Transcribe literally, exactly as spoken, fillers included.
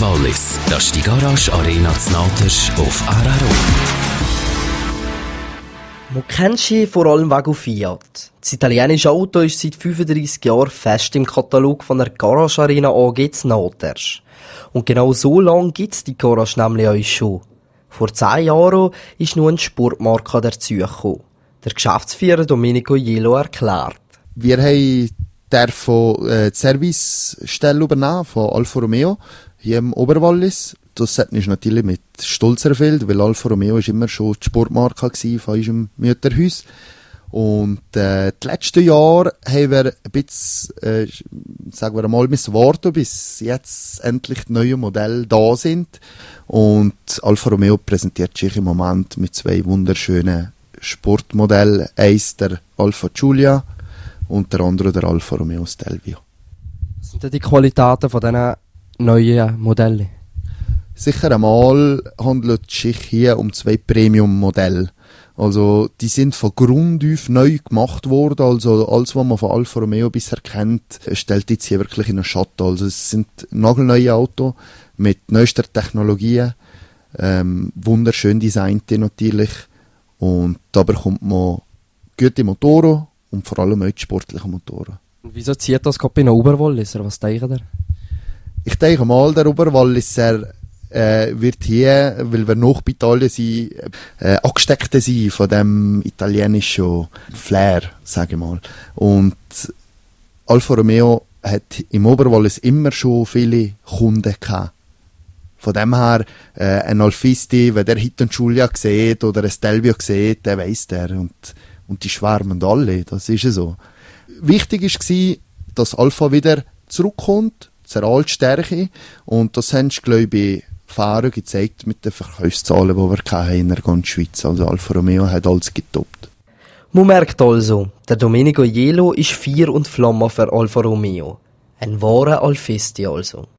Wallis. Das ist die Garage Arena Znaters auf Araro. Man kennt sie vor allem wegen Fiat. Das italienische Auto ist seit fünfunddreissig Jahren fest im Katalog von der Garage Arena A G Znaters. Und genau so lange gibt es die Garage nämlich auch schon. Vor zehn Jahren ist nun ein Sportmarke dazugekommen. Der Geschäftsführer Domenico Jelo erklärt. Wir haben dürfen äh, die Servicestelle übernehmen von Alfa Romeo hier im Oberwallis. Das hat uns natürlich mit Stolz erfüllt, weil Alfa Romeo ist immer schon die Sportmarke von unserem Mütterhaus. Und äh, die letzten Jahre haben wir ein bisschen, äh, sagen wir mal, müssen warten, bis jetzt endlich die neuen Modelle da sind. Und Alfa Romeo präsentiert sich im Moment mit zwei wunderschönen Sportmodellen. Eins der Alfa Giulia und der andere der Alfa Romeo Stelvio. Was sind denn die Qualitäten von diesen neuen Modellen? Sicher einmal handelt es sich hier um zwei Premium-Modelle. Also, die sind von Grund auf neu gemacht worden. Also, alles, was man von Alfa Romeo bisher kennt, stellt jetzt hier wirklich in den Schatten. Also, es sind nagelneue Autos mit neuester Technologien, ähm, wunderschön designt natürlich. Und da bekommt man gute Motoren und vor allem auch sportliche Motoren. Und wieso zieht das gerade bei einem Oberwalliser? Was denkt ihr? Ich denke mal, der Oberwalliser äh, wird hier, weil wir noch bei Italien sind, äh, angesteckt sein von dem italienischen Flair, sage ich mal. Und Alfa Romeo hat im Oberwallis immer schon viele Kunden gehabt. Von dem her, äh, ein Alfisti, wenn der Hit und Giulia sieht oder ein Stelvio sieht, der weiss der. Und, und die schwärmen alle, das ist ja so. Wichtig war, dass Alfa wieder zurückkommt, zur Altstärke. Und das haben sie, glaube ich, Fahrer gezeigt mit den Verkaufszahlen, die wir in der ganzen Schweiz. Also Alfa Romeo hat alles getoppt. Man merkt also, der Domenico Jelo ist Feuer und Flamme für Alfa Romeo. Ein wahrer Alfisti also.